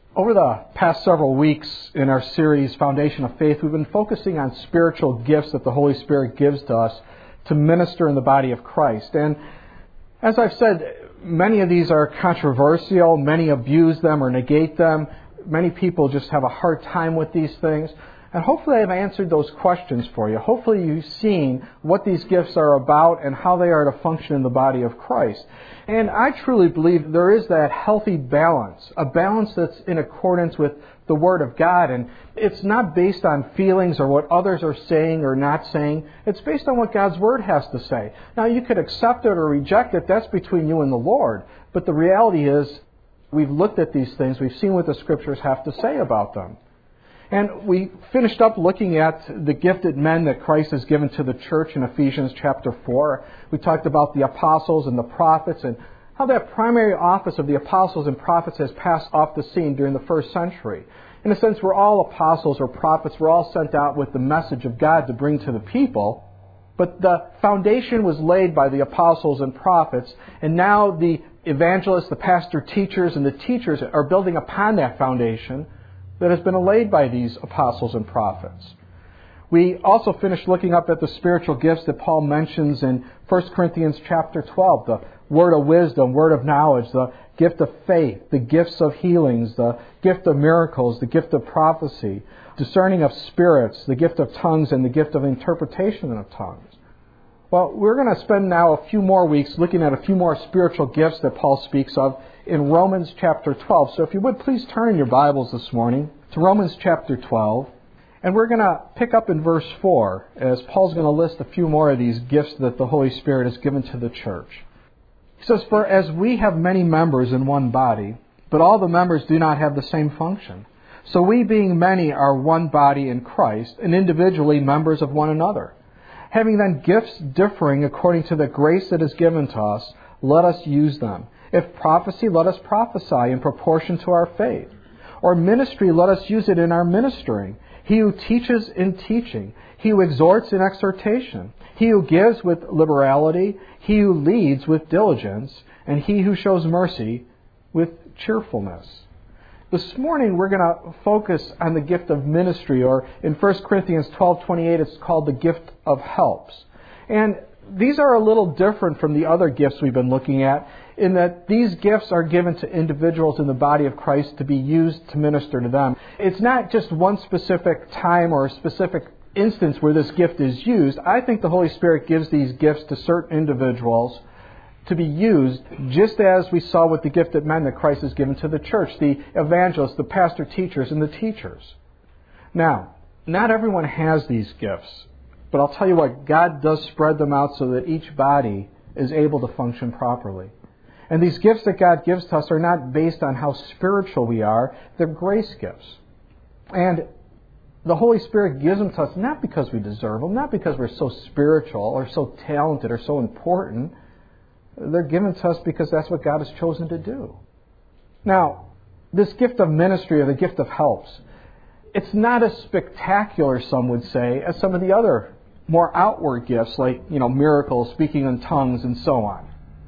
Over the past several weeks in our series, Foundation of Faith, we've been focusing on spiritual gifts that the Holy Spirit gives to us to minister in the body of Christ. And as I've said, many of these are controversial. Many abuse them or negate them. Many people just have a hard time with these things. And hopefully I've answered those questions for you. Hopefully you've seen what these gifts are about and how they are to function in the body of Christ. And I truly believe there is that healthy balance, a balance that's in accordance with the Word of God. And it's not based on feelings or what others are saying or not saying. It's based on what God's Word has to say. Now, you could accept it or reject it. That's between you and the Lord. But the reality is, we've looked at these things. We've seen what the Scriptures have to say about them. And we finished up looking at the gifted men that Christ has given to the church in Ephesians chapter 4. We talked about the apostles and the prophets and how that primary office of the apostles and prophets has passed off the scene during the first century. In a sense, we're all apostles or prophets. We're all sent out with the message of God to bring to the people. But the foundation was laid by the apostles and prophets, and now the evangelists, the pastor teachers, and the teachers are building upon that foundation that has been laid by these apostles and prophets. We also finished looking up at the spiritual gifts that Paul mentions in 1 Corinthians chapter 12, the word of wisdom, word of knowledge, the gift of faith, the gifts of healings, the gift of miracles, the gift of prophecy, discerning of spirits, the gift of tongues, and the gift of interpretation of tongues. Well, we're going to spend now a few more weeks looking at a few more spiritual gifts that Paul speaks of in Romans chapter 12. So if you would, please turn in your Bibles this morning to Romans chapter 12. And we're going to pick up in verse 4 as Paul's going to list a few more of these gifts that the Holy Spirit has given to the church. He says, "For as we have many members in one body, but all the members do not have the same function, so we being many are one body in Christ, and individually members of one another. Having then gifts differing according to the grace that is given to us, let us use them. If prophecy, let us prophesy in proportion to our faith. Or ministry, let us use it in our ministering. He who teaches in teaching. He who exhorts in exhortation. He who gives with liberality. He who leads with diligence. And he who shows mercy with cheerfulness." This morning we're going to focus on the gift of ministry, or in 1 Corinthians 12:28 it's called the gift of helps. And these are a little different from the other gifts we've been looking at in that these gifts are given to individuals in the body of Christ to be used to minister to them. It's not just one specific time or a specific instance where this gift is used. I think the Holy Spirit gives these gifts to certain individuals to be used just as we saw with the gifted men that Christ has given to the church, the evangelists, the pastor teachers, and the teachers. Now, not everyone has these gifts, but I'll tell you what, God does spread them out so that each body is able to function properly. And these gifts that God gives to us are not based on how spiritual we are, they're grace gifts. And the Holy Spirit gives them to us not because we deserve them, not because we're so spiritual or so talented or so important. They're given to us because that's what God has chosen to do. Now, this gift of ministry or the gift of helps, it's not as spectacular, some would say, as some of the other more outward gifts like, miracles, speaking in tongues, and so on.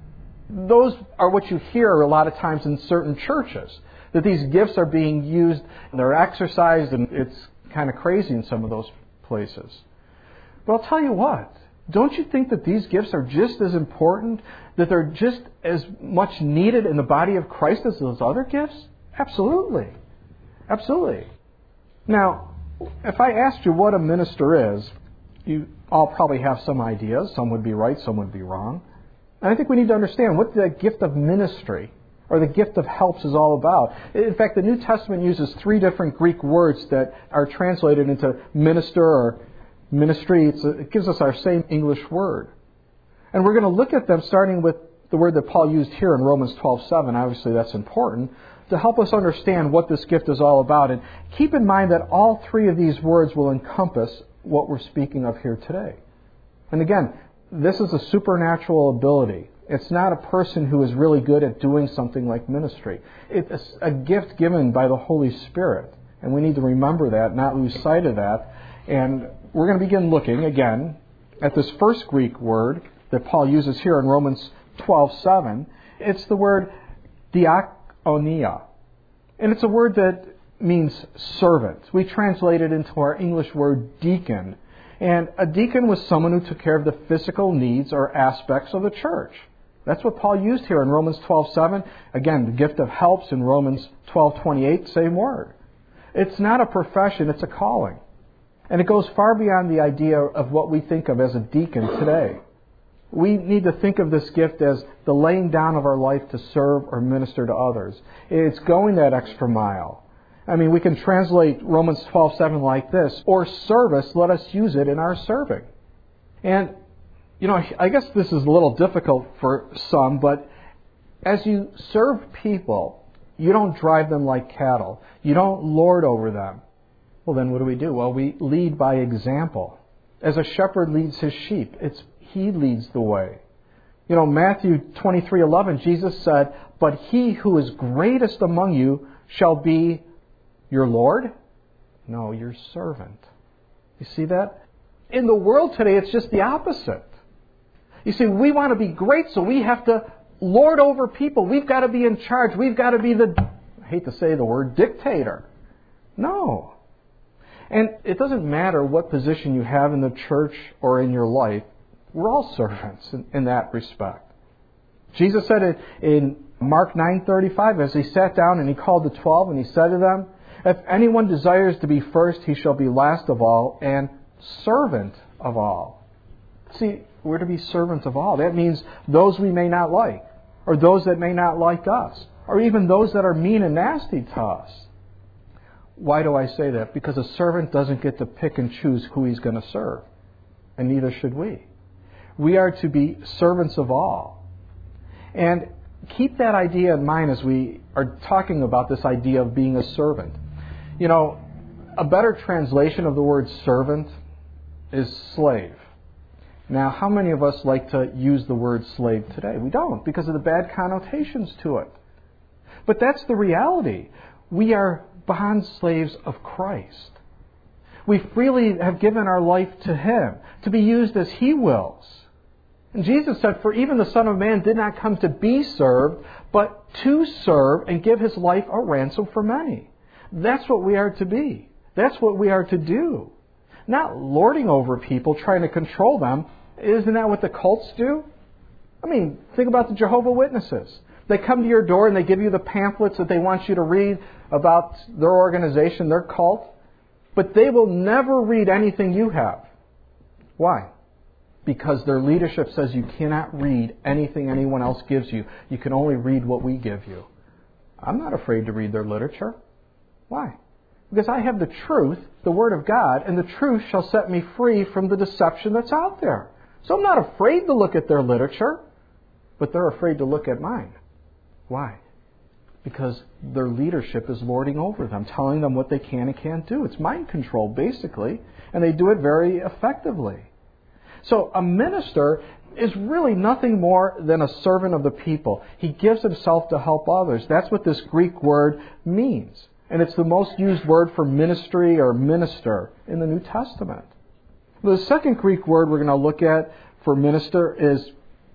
Those are what you hear a lot of times in certain churches, that these gifts are being used, and they're exercised, and it's kind of crazy in some of those places. But I'll tell you what, don't you think that these gifts are just as important, that they're just as much needed in the body of Christ as those other gifts? Absolutely. Absolutely. Now, if I asked you what a minister is, you all probably have some ideas. Some would be right, some would be wrong. And I think we need to understand what the gift of ministry or the gift of helps is all about. In fact, the New Testament uses 3 different Greek words that are translated into minister or ministry. It gives us our same English word. And we're going to look at them starting with the word that Paul used here in Romans 12:7. Obviously, that's important to help us understand what this gift is all about. And keep in mind that all 3 of these words will encompass what we're speaking of here today. And again, this is a supernatural ability. It's not a person who is really good at doing something like ministry. It's a gift given by the Holy Spirit. And we need to remember that, not lose sight of that. And we're going to begin looking again at this first Greek word that Paul uses here in Romans 12:7. It's the word diakonia. And it's a word that means servant. We translate it into our English word deacon. And a deacon was someone who took care of the physical needs or aspects of the church. That's what Paul used here in Romans 12:7. Again, the gift of helps in Romans 12:28, same word. It's not a profession, it's a calling. And it goes far beyond the idea of what we think of as a deacon today. We need to think of this gift as the laying down of our life to serve or minister to others. It's going that extra mile. I mean, we can translate Romans 12:7 like this, or service, let us use it in our serving. And, I guess this is a little difficult for some, but as you serve people, you don't drive them like cattle. You don't lord over them. Well, then what do? Well, we lead by example. As a shepherd leads his sheep, he leads the way. Matthew 23:11, Jesus said, "But he who is greatest among you shall be your Lord?" No, your servant. You see that? In the world today, it's just the opposite. You see, we want to be great, so we have to lord over people. We've got to be in charge. We've got to be I hate to say the word, dictator. No. And it doesn't matter what position you have in the church or in your life. We're all servants in that respect. Jesus said it in Mark 9:35 as he sat down and he called the 12 and he said to them, "If anyone desires to be first, he shall be last of all and servant of all." See, we're to be servants of all. That means those we may not like, or those that may not like us, or even those that are mean and nasty to us. Why do I say that? Because a servant doesn't get to pick and choose who he's going to serve, and neither should we. We are to be servants of all. And keep that idea in mind as we are talking about this idea of being a servant. A better translation of the word servant is slave. Now, how many of us like to use the word slave today? We don't, because of the bad connotations to it. But that's the reality. We are bond slaves of Christ. We freely have given our life to Him to be used as He wills. And Jesus said, "For even the Son of Man did not come to be served, but to serve and give His life a ransom for many." That's what we are to be. That's what we are to do. Not lording over people, trying to control them. Isn't that what the cults do? I mean, think about the Jehovah's Witnesses. They come to your door and they give you the pamphlets that they want you to read about their organization, their cult. But they will never read anything you have. Why? Because their leadership says you cannot read anything anyone else gives you. You can only read what we give you. I'm not afraid to read their literature. Why? Because I have the truth, the Word of God, and the truth shall set me free from the deception that's out there. So I'm not afraid to look at their literature, but they're afraid to look at mine. Why? Because their leadership is lording over them, telling them what they can and can't do. It's mind control, basically, and they do it very effectively. So a minister is really nothing more than a servant of the people. He gives himself to help others. That's what this Greek word means. And it's the most used word for ministry or minister in the New Testament. The second Greek word we're going to look at for minister is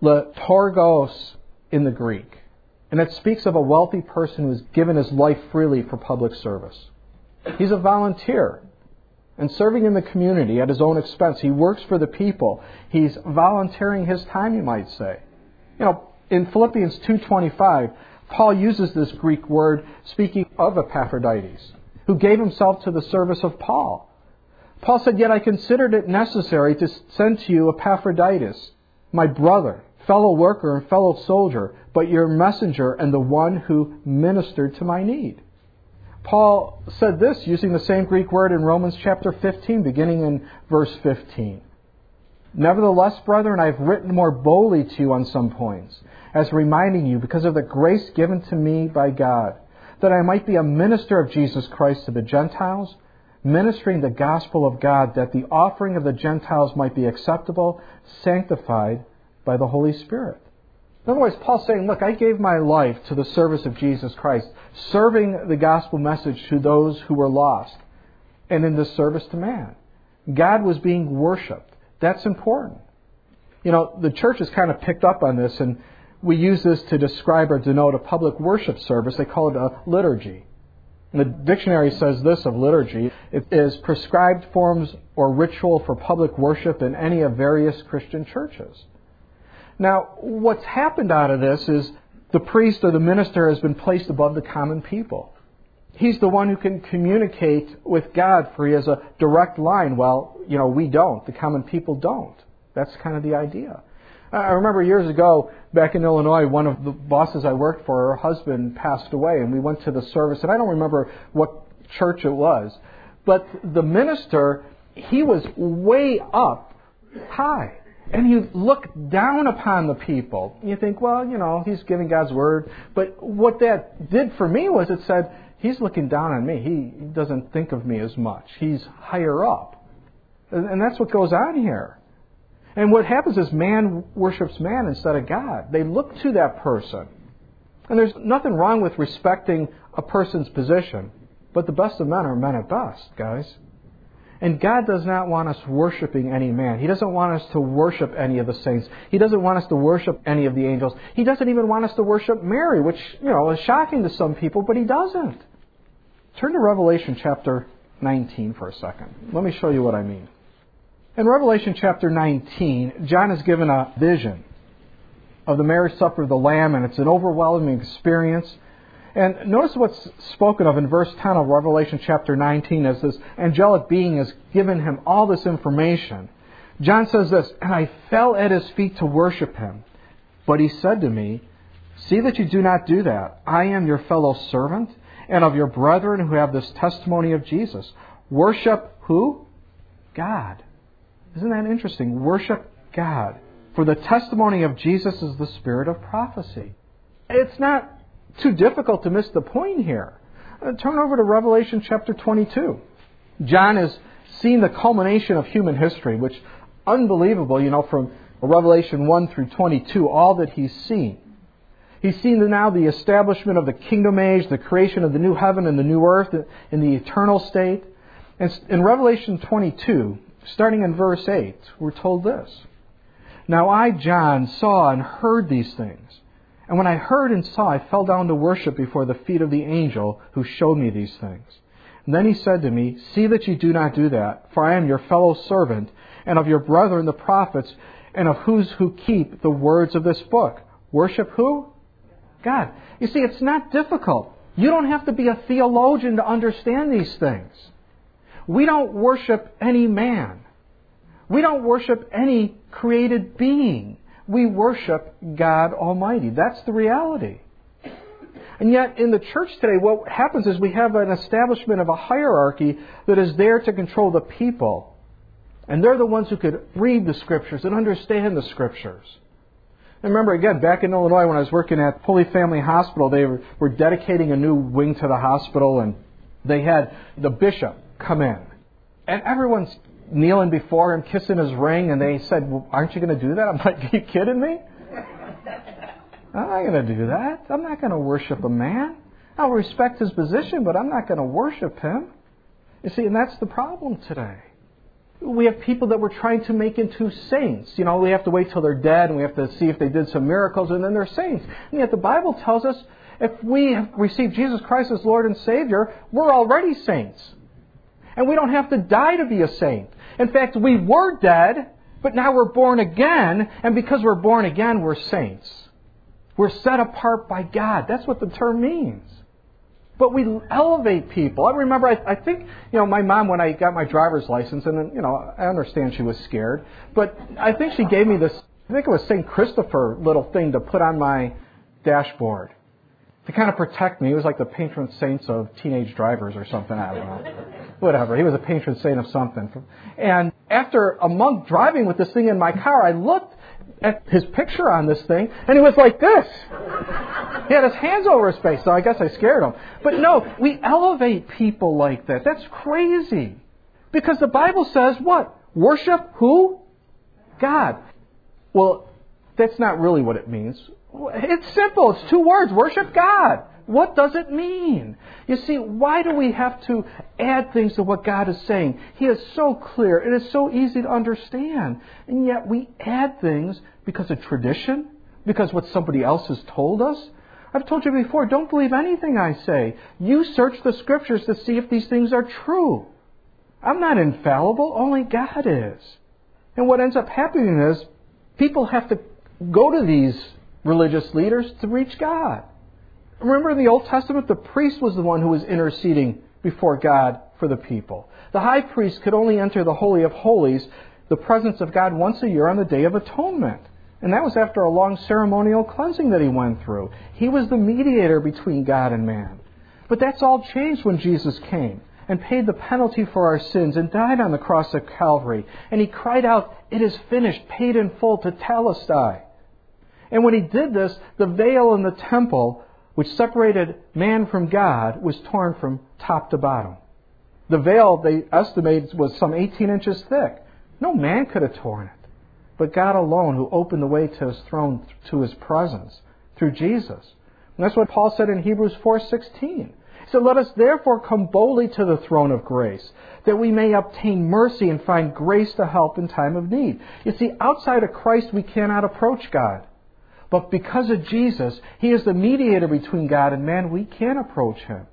liturgos in the Greek. And it speaks of a wealthy person who has given his life freely for public service. He's a volunteer and serving in the community at his own expense. He works for the people. He's volunteering his time, you might say. In Philippians 2:25, Paul uses this Greek word speaking of Epaphroditus, who gave himself to the service of Paul. Paul said, "Yet I considered it necessary to send to you Epaphroditus, my brother, fellow worker and fellow soldier, but your messenger and the one who ministered to my need." Paul said this using the same Greek word in Romans chapter 15, beginning in verse 15. "Nevertheless, brethren, I have written more boldly to you on some points, as reminding you, because of the grace given to me by God, that I might be a minister of Jesus Christ to the Gentiles, ministering the gospel of God, that the offering of the Gentiles might be acceptable, sanctified by the Holy Spirit." In other words, Paul's saying, look, I gave my life to the service of Jesus Christ, serving the gospel message to those who were lost, and in this service to man. God was being worshipped. That's important. The church has kind of picked up on this, and we use this to describe or denote a public worship service. They call it a liturgy. The dictionary says this of liturgy: it is prescribed forms or ritual for public worship in any of various Christian churches. Now, what's happened out of this is the priest or the minister has been placed above the common people. He's the one who can communicate with God, for he has a direct line. Well, we don't. The common people don't. That's kind of the idea. I remember years ago, back in Illinois, one of the bosses I worked for, her husband passed away, and we went to the service, and I don't remember what church it was, but the minister, he was way up high, and he looked down upon the people. You think, well, he's giving God's word, but what that did for me was it said, he's looking down on me. He doesn't think of me as much. He's higher up. And that's what goes on here. And what happens is man worships man instead of God. They look to that person. And there's nothing wrong with respecting a person's position. But the best of men are men at best, guys. And God does not want us worshiping any man. He doesn't want us to worship any of the saints. He doesn't want us to worship any of the angels. He doesn't even want us to worship Mary, which, is shocking to some people, but He doesn't. Turn to Revelation chapter 19 for a second. Let me show you what I mean. In Revelation chapter 19, John is given a vision of the marriage supper of the Lamb, and it's an overwhelming experience. And notice what's spoken of in verse 10 of Revelation chapter 19 as this angelic being has given him all this information. John says this, "And I fell at His feet to worship Him. But He said to me, 'See that you do not do that. I am your fellow servant and of your brethren who have this testimony of Jesus. Worship' who? God." Isn't that interesting? Worship God. For the testimony of Jesus is the spirit of prophecy. It's not too difficult to miss the point here. Turn over to Revelation chapter 22. John has seen the culmination of human history, which unbelievable, from Revelation 1 through 22, all that he's seen. He's seen now the establishment of the kingdom age, the creation of the new heaven and the new earth in the eternal state. And in Revelation 22, starting in verse 8, we're told this: "Now I, John, saw and heard these things. And when I heard and saw, I fell down to worship before the feet of the angel who showed me these things. And then he said to me, 'See that you do not do that, for I am your fellow servant, and of your brethren the prophets, and of whose who keep the words of this book.'" Worship who? God. You see, it's not difficult. You don't have to be a theologian to understand these things. We don't worship any man. We don't worship any created being. We worship God Almighty. That's the reality. And yet, in the church today, what happens is we have an establishment of a hierarchy that is there to control the people. And they're the ones who could read the Scriptures and understand the Scriptures. And remember, again, back in Illinois when I was working at Holy Family Hospital, they were dedicating a new wing to the hospital, and they had the bishop come in. And everyone's kneeling before him, kissing his ring, and they said, "Well, aren't you going to do that?" I'm like, "Are you kidding me? I'm not going to do that. I'm not going to worship a man. I'll respect his position, but I'm not going to worship him." You see, and that's the problem today. We have people that we're trying to make into saints. We have to wait till they're dead, and we have to see if they did some miracles, and then they're saints. And yet the Bible tells us if we have received Jesus Christ as Lord and Savior, we're already saints. And we don't have to die to be a saint. In fact, we were dead, but now we're born again, and because we're born again, we're saints. We're set apart by God. That's what the term means. But we elevate people. I remember, I think, my mom, when I got my driver's license, and I understand she was scared, but I think she gave me this, I think it was St. Christopher little thing to put on my dashboard to kind of protect me. He was like the patron saint of teenage drivers or something. I don't know. Whatever. He was a patron saint of something. And after a month driving with this thing in my car, I looked at his picture on this thing, and he was like this. He had his hands over his face, so I guess I scared him. But no, we elevate people like that. That's crazy. Because the Bible says what? Worship who? God. Well, that's not really what it means. It's simple. It's two words. Worship God. What does it mean? You see, why do we have to add things to what God is saying? He is so clear. It is so easy to understand. And yet we add things because of tradition, because what somebody else has told us. I've told you before, don't believe anything I say. You search the Scriptures to see if these things are true. I'm not infallible, only God is. And what ends up happening is people have to go to these religious leaders to reach God. Remember in the Old Testament, the priest was the one who was interceding before God for the people. The high priest could only enter the Holy of Holies, the presence of God, once a year on the Day of Atonement. And that was after a long ceremonial cleansing that he went through. He was the mediator between God and man. But that's all changed when Jesus came and paid the penalty for our sins and died on the cross of Calvary. And he cried out, "It is finished," paid in full, tetelestai. And when he did this, the veil in the temple, which separated man from God, was torn from top to bottom. The veil, they estimated, was some 18 inches thick. No man could have torn it, but God alone, who opened the way to his throne, to his presence, through Jesus. And that's what Paul said in Hebrews 4:16. He said, "Let us therefore come boldly to the throne of grace, that we may obtain mercy and find grace to help in time of need." You see, outside of Christ, we cannot approach God. But because of Jesus, He is the mediator between God and man. We can approach Him.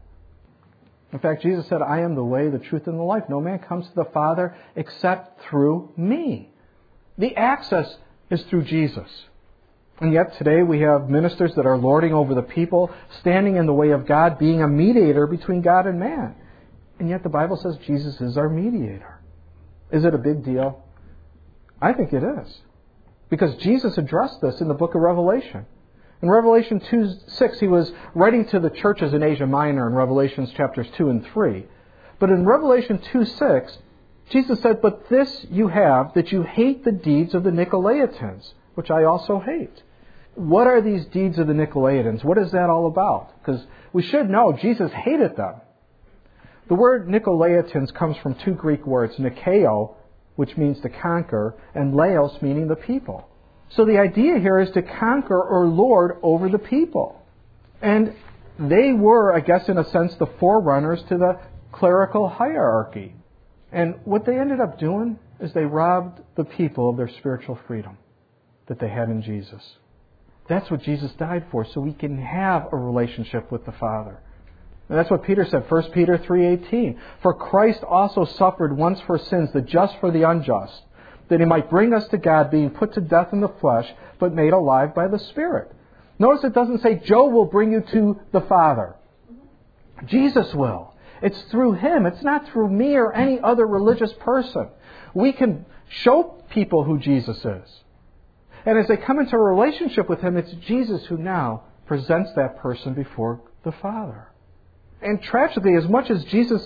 In fact, Jesus said, "I am the way, the truth, and the life. No man comes to the Father except through me." The access is through Jesus. And yet today we have ministers that are lording over the people, standing in the way of God, being a mediator between God and man. And yet the Bible says Jesus is our mediator. Is it a big deal? I think it is. Because Jesus addressed this in the book of Revelation. In Revelation 2:6, He was writing to the churches in Asia Minor in Revelations chapters 2 and 3. But in Revelation 2:6, Jesus said, "But this you have, that you hate the deeds of the Nicolaitans, which I also hate." What are these deeds of the Nicolaitans? What is that all about? Because we should know Jesus hated them. The word Nicolaitans comes from two Greek words, Nikeo, which means to conquer, and Laos, meaning the people. So the idea here is to conquer or lord over the people. And they were, I guess in a sense, the forerunners to the clerical hierarchy. And what they ended up doing is they robbed the people of their spiritual freedom that they had in Jesus. That's what Jesus died for, so we can have a relationship with the Father. And that's what Peter said, 1 Peter 3:18. "For Christ also suffered once for sins, the just for the unjust, that He might bring us to God, being put to death in the flesh, but made alive by the Spirit." Notice it doesn't say Joe will bring you to the Father. Jesus will. It's through Him. It's not through me or any other religious person. We can show people who Jesus is. And as they come into a relationship with Him, it's Jesus who now presents that person before the Father. And tragically, as much as Jesus,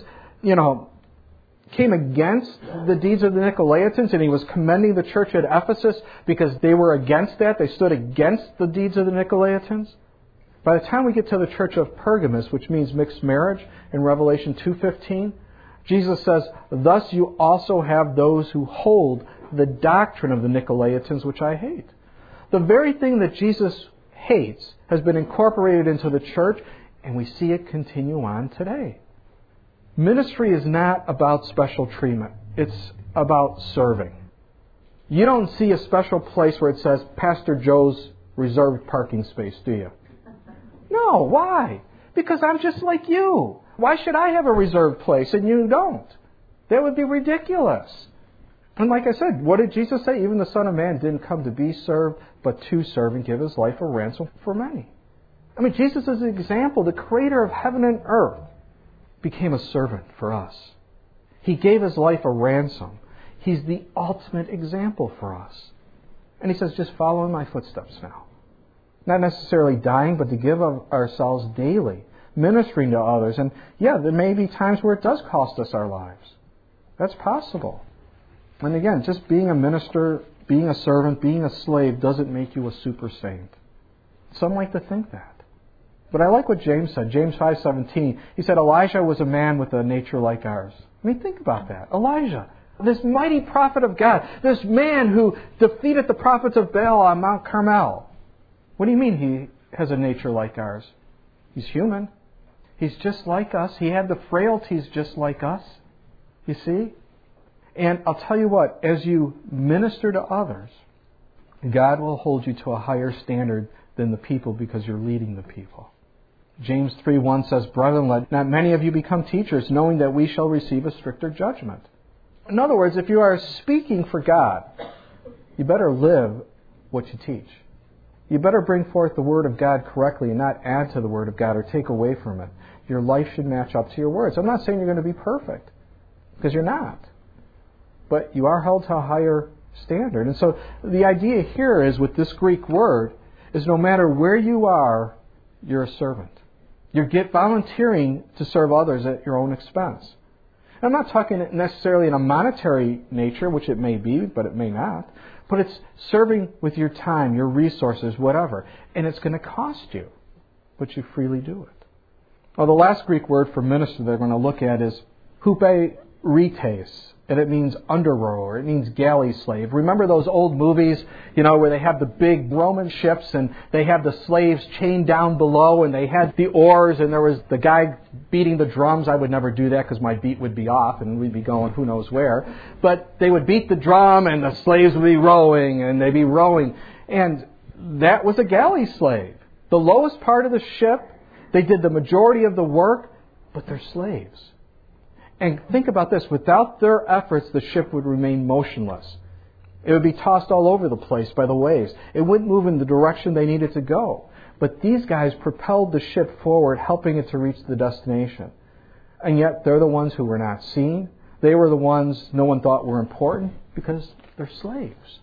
came against the deeds of the Nicolaitans, and He was commending the church at Ephesus because they were against that, they stood against the deeds of the Nicolaitans. By the time we get to the church of Pergamos, which means mixed marriage, in Revelation 2:15, Jesus says, "Thus you also have those who hold the doctrine of the Nicolaitans, which I hate." The very thing that Jesus hates has been incorporated into the church, and we see it continue on today. Ministry is not about special treatment. It's about serving. You don't see a special place where it says Pastor Joe's reserved parking space, do you? No, why? Because I'm just like you. Why should I have a reserved place and you don't? That would be ridiculous. And like I said, what did Jesus say? Even the Son of Man didn't come to be served, but to serve and give His life a ransom for many. I mean, Jesus is an example. The Creator of heaven and earth became a servant for us. He gave His life a ransom. He's the ultimate example for us. And He says, just follow in my footsteps now. Not necessarily dying, but to give of ourselves daily, ministering to others. And yeah, there may be times where it does cost us our lives. That's possible. And again, just being a minister, being a servant, being a slave doesn't make you a super saint. Some like to think that. But I like what James said. James 5:17. He said, Elijah was a man with a nature like ours. I mean, think about that. Elijah, this mighty prophet of God, this man who defeated the prophets of Baal on Mount Carmel. What do you mean he has a nature like ours? He's human. He's just like us. He had the frailties just like us. You see? And I'll tell you what, as you minister to others, God will hold you to a higher standard than the people because you're leading the people. James 3:1 says, "Brethren, let not many of you become teachers, knowing that we shall receive a stricter judgment." In other words, if you are speaking for God, you better live what you teach. You better bring forth the Word of God correctly and not add to the Word of God or take away from it. Your life should match up to your words. I'm not saying you're going to be perfect, because you're not. But you are held to a higher standard. And so the idea here is, with this Greek word, is no matter where you are, you're a servant. You're volunteering to serve others at your own expense. I'm not talking necessarily in a monetary nature, which it may be, but it may not. But it's serving with your time, your resources, whatever. And it's going to cost you, but you freely do it. Well, the last Greek word for minister that we're going to look at is huperetes. And it means under rower. It means galley slave. Remember those old movies, where they have the big Roman ships and they have the slaves chained down below and they had the oars and there was the guy beating the drums. I would never do that because my beat would be off and we'd be going who knows where. But they would beat the drum and the slaves would be rowing and they'd be rowing. And that was a galley slave. The lowest part of the ship, they did the majority of the work, but they're slaves. And think about this, without their efforts, the ship would remain motionless. It would be tossed all over the place by the waves. It wouldn't move in the direction they needed to go. But these guys propelled the ship forward, helping it to reach the destination. And yet, they're the ones who were not seen. They were the ones no one thought were important because they're slaves.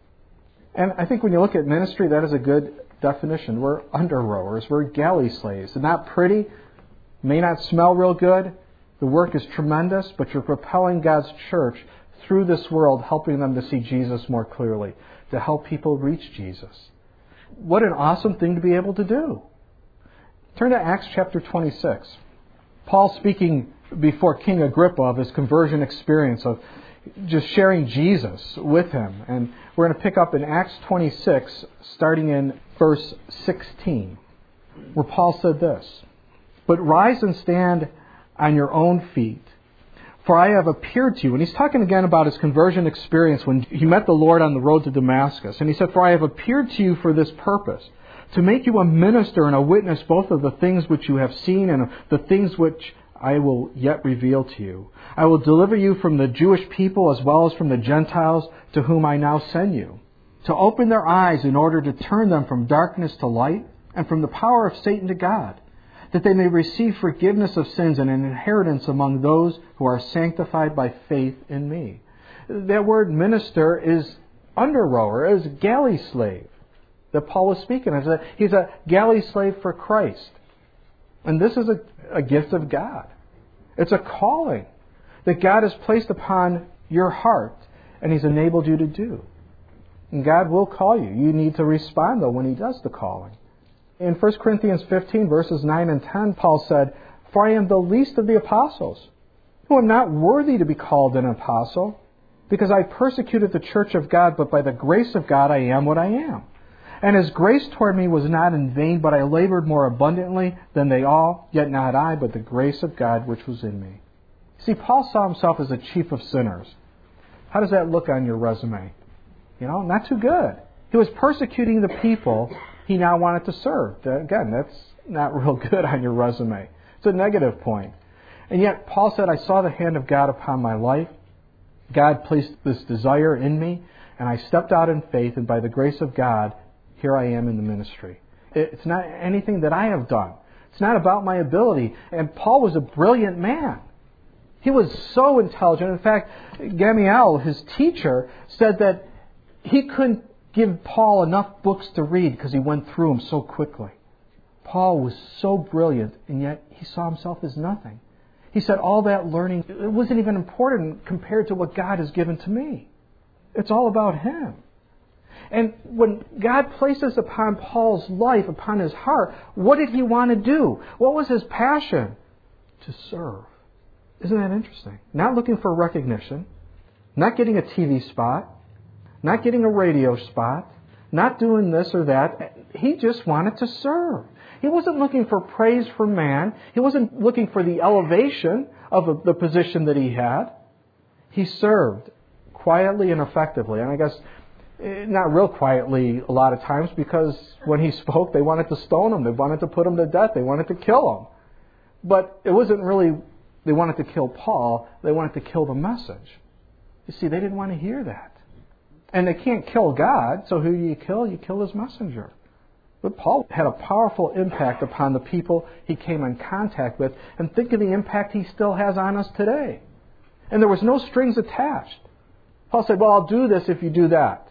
And I think when you look at ministry, that is a good definition. We're under rowers. We're galley slaves. They're not pretty, may not smell real good. The work is tremendous, but you're propelling God's church through this world, helping them to see Jesus more clearly, to help people reach Jesus. What an awesome thing to be able to do. Turn to Acts chapter 26. Paul speaking before King Agrippa of his conversion experience, of just sharing Jesus with him. And we're going to pick up in Acts 26, starting in verse 16, where Paul said this, "But rise and stand on your own feet, for I have appeared to you." And he's talking again about his conversion experience when he met the Lord on the road to Damascus. And he said, "For I have appeared to you for this purpose, to make you a minister and a witness both of the things which you have seen and of the things which I will yet reveal to you. I will deliver you from the Jewish people as well as from the Gentiles to whom I now send you, to open their eyes in order to turn them from darkness to light and from the power of Satan to God, that they may receive forgiveness of sins and an inheritance among those who are sanctified by faith in me." That word minister is under rower, is galley slave that Paul was speaking of. He's a galley slave for Christ. And this is a gift of God. It's a calling that God has placed upon your heart and He's enabled you to do. And God will call you. You need to respond, though, when He does the calling. In 1 Corinthians 15, verses 9 and 10, Paul said, "For I am the least of the apostles, who am not worthy to be called an apostle, because I persecuted the church of God, but by the grace of God I am what I am. And His grace toward me was not in vain, but I labored more abundantly than they all, yet not I, but the grace of God which was in me." See, Paul saw himself as a chief of sinners. How does that look on your resume? Not too good. He was persecuting the people he now wanted to serve. Again, that's not real good on your resume. It's a negative point. And yet, Paul said, "I saw the hand of God upon my life. God placed this desire in me, and I stepped out in faith, and by the grace of God, here I am in the ministry." It's not anything that I have done. It's not about my ability. And Paul was a brilliant man. He was so intelligent. In fact, Gamaliel, his teacher, said that he couldn't give Paul enough books to read because he went through them so quickly. Paul was so brilliant, and yet he saw himself as nothing. He said, all that learning, it wasn't even important compared to what God has given to me. It's all about Him. And when God places upon Paul's life, upon his heart, what did he want to do? What was his passion? To serve. Isn't that interesting? Not looking for recognition, not getting a TV spot, not getting a radio spot, not doing this or that. He just wanted to serve. He wasn't looking for praise from man. He wasn't looking for the elevation of the position that he had. He served quietly and effectively. And I guess Not real quietly a lot of times, because when he spoke, they wanted to stone him. They wanted to put him to death. They wanted to kill him. But it wasn't really they wanted to kill Paul. They wanted to kill the message. You see, they didn't want to hear that. And they can't kill God, so who do you kill? You kill his messenger. But Paul had a powerful impact upon the people he came in contact with. And think of the impact he still has on us today. And there was no strings attached. Paul said, well, I'll do this if you do that.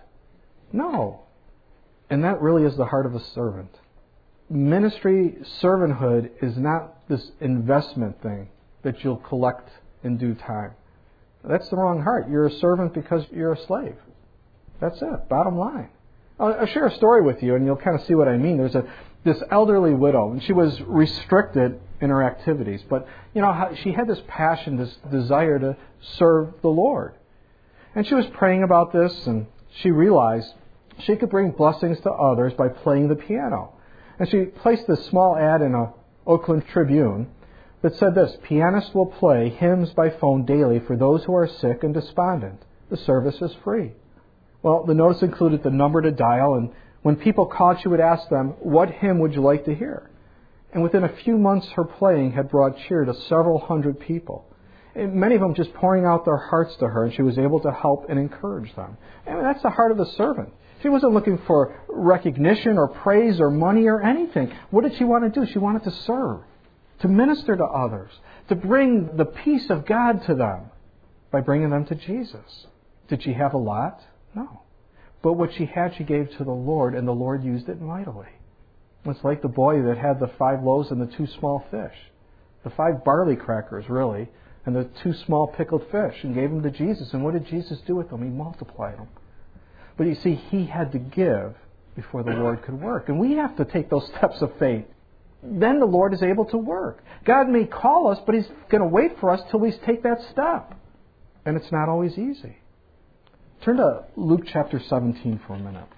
No. And that really is the heart of a servant. Ministry, servanthood is not this investment thing that you'll collect in due time. That's the wrong heart. You're a servant because you're a slave. That's it. Bottom line. I'll share a story with you, and you'll kind of see what I mean. There's this elderly widow, and she was restricted in her activities. But, she had this passion, this desire to serve the Lord. And she was praying about this, and she realized she could bring blessings to others by playing the piano. And she placed this small ad in an Oakland Tribune that said this: pianists will play hymns by phone daily for those who are sick and despondent. The service is free. Well, the notice included the number to dial, and when people called, she would ask them, what hymn would you like to hear? And within a few months, her playing had brought cheer to several hundred people. And many of them just pouring out their hearts to her, and she was able to help and encourage them. And that's the heart of the servant. She wasn't looking for recognition or praise or money or anything. What did she want to do? She wanted to serve, to minister to others, to bring the peace of God to them by bringing them to Jesus. Did she have a lot? No. But what she had, she gave to the Lord, and the Lord used it mightily. It's like the boy that had the 5 loaves and the 2 small fish. The 5 barley crackers, really, and the 2 small pickled fish, and gave them to Jesus. And what did Jesus do with them? He multiplied them. But you see, he had to give before the Lord could work. And we have to take those steps of faith. Then the Lord is able to work. God may call us, but he's going to wait for us till we take that step. And it's not always easy. Turn to Luke chapter 17 for a minute.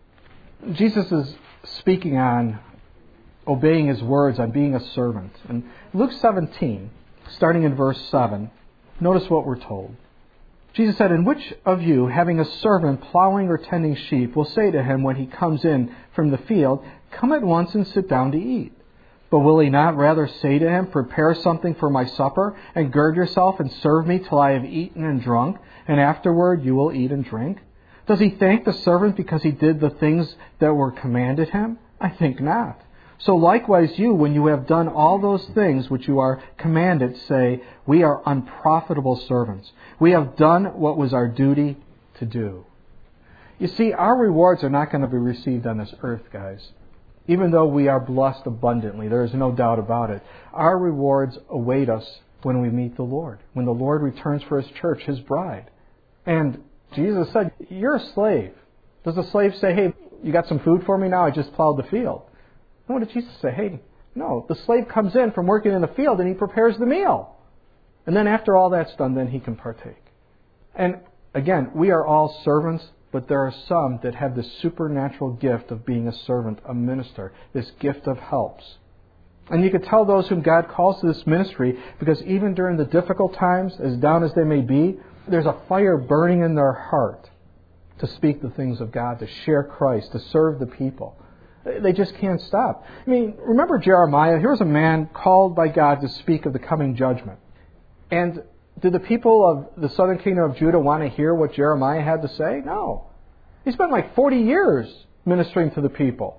Jesus is speaking on obeying his words, on being a servant. And Luke 17, starting in verse 7, notice what we're told. Jesus said, and which of you, having a servant plowing or tending sheep, will say to him when he comes in from the field, come at once and sit down to eat? But will he not rather say to him, prepare something for my supper, and gird yourself and serve me till I have eaten and drunk, and afterward you will eat and drink? Does he thank the servant because he did the things that were commanded him? I think not. So likewise you, when you have done all those things which you are commanded, say, we are unprofitable servants. We have done what was our duty to do. You see, our rewards are not going to be received on this earth, guys. Even though we are blessed abundantly, there is no doubt about it. Our rewards await us when we meet the Lord, when the Lord returns for his church, his bride. And Jesus said, you're a slave. Does the slave say, hey, you got some food for me now? I just plowed the field. And what did Jesus say? Hey, no. The slave comes in from working in the field and he prepares the meal. And then after all that's done, then he can partake. And again, we are all servants, but there are some that have this supernatural gift of being a servant, a minister, this gift of helps. And you can tell those whom God calls to this ministry, because even during the difficult times, as down as they may be, there's a fire burning in their heart to speak the things of God, to share Christ, to serve the people. They just can't stop. I mean, remember Jeremiah? Here was a man called by God to speak of the coming judgment. And did the people of the southern kingdom of Judah want to hear what Jeremiah had to say? No. He spent like 40 years ministering to the people.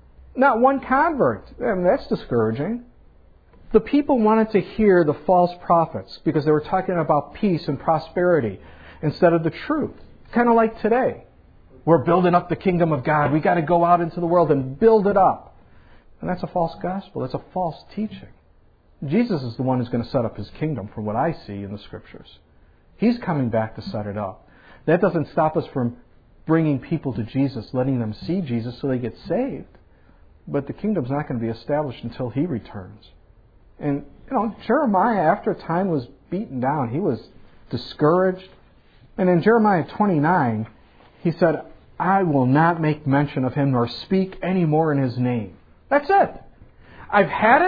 Not one convert. I mean, that's discouraging. The people wanted to hear the false prophets because they were talking about peace and prosperity instead of the truth. Kind of like today. We're building up the kingdom of God. We've got to go out into the world and build it up. And that's a false gospel. That's a false teaching. Jesus is the one who's going to set up his kingdom from what I see in the Scriptures. He's coming back to set it up. That doesn't stop us from bringing people to Jesus, letting them see Jesus so they get saved. But the kingdom's not going to be established until he returns. And, Jeremiah, after a time, was beaten down. He was discouraged. And in Jeremiah 29, he said, I will not make mention of him nor speak any more in his name. That's it. I've had it.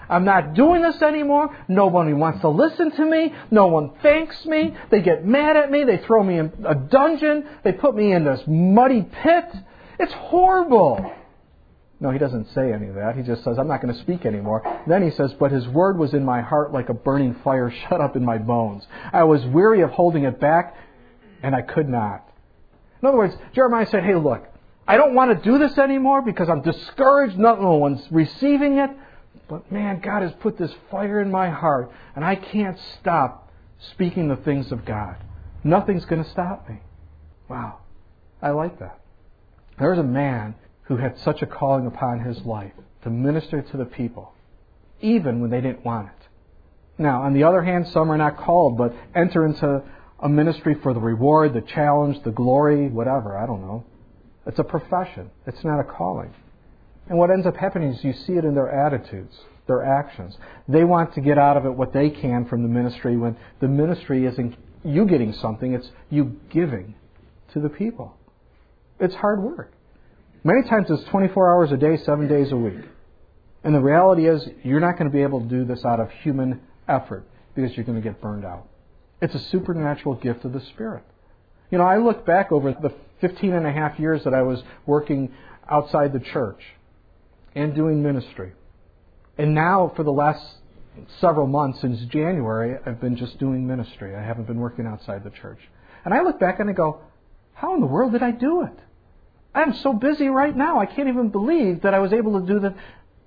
I'm not doing this anymore. Nobody wants to listen to me. No one thanks me. They get mad at me. They throw me in a dungeon. They put me in this muddy pit. It's horrible. No, he doesn't say any of that. He just says, I'm not going to speak anymore. Then he says, but his word was in my heart like a burning fire shut up in my bones. I was weary of holding it back, and I could not. In other words, Jeremiah said, hey, look, I don't want to do this anymore because I'm discouraged. No one's receiving it. But man, God has put this fire in my heart, and I can't stop speaking the things of God. Nothing's going to stop me. Wow, I like that. There's a man who had such a calling upon his life to minister to the people, even when they didn't want it. Now, on the other hand, some are not called, but enter into a ministry for the reward, the challenge, the glory, whatever, I don't know. It's a profession. It's not a calling. And what ends up happening is you see it in their attitudes, their actions. They want to get out of it what they can from the ministry when the ministry isn't you getting something, it's you giving to the people. It's hard work. Many times it's 24 hours a day, 7 days a week. And the reality is you're not going to be able to do this out of human effort because you're going to get burned out. It's a supernatural gift of the Spirit. You know, I look back over the 15 and a half years that I was working outside the church and doing ministry. And now for the last several months, since January, I've been just doing ministry. I haven't been working outside the church. And I look back and I go, how in the world did I do it? I'm so busy right now. I can't even believe that I was able to do that.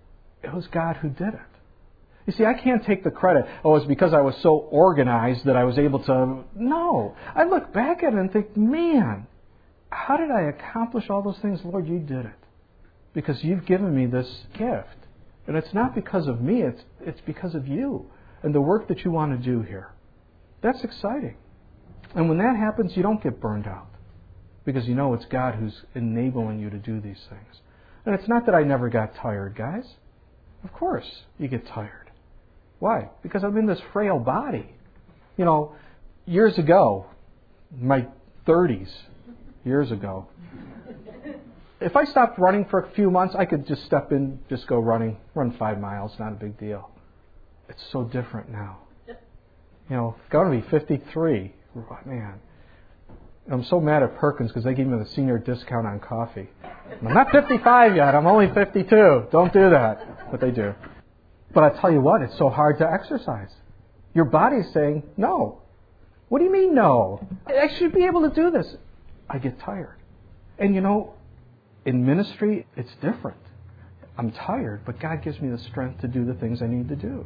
It was God who did it. You see, I can't take the credit. Oh, it's because I was so organized that I was able to... No. I look back at it and think, man, how did I accomplish all those things? Lord, you did it. Because you've given me this gift. And it's not because of me. It's because of you and the work that you want to do here. That's exciting. And when that happens, you don't get burned out. Because you know it's God who's enabling you to do these things. And it's not that I never got tired, guys. Of course you get tired. Why? Because I'm in this frail body. You know, years ago, my 30s, years ago, if I stopped running for a few months, I could just step in, just go running, run 5 miles, not a big deal. It's so different now. You know, going to be 53, man. I'm so mad at Perkins because they gave me the senior discount on coffee. I'm not 55 yet. I'm only 52. Don't do that. But they do. But I tell you what, it's so hard to exercise. Your body's saying, no. What do you mean, no? I should be able to do this. I get tired. And you know, in ministry, it's different. I'm tired, but God gives me the strength to do the things I need to do.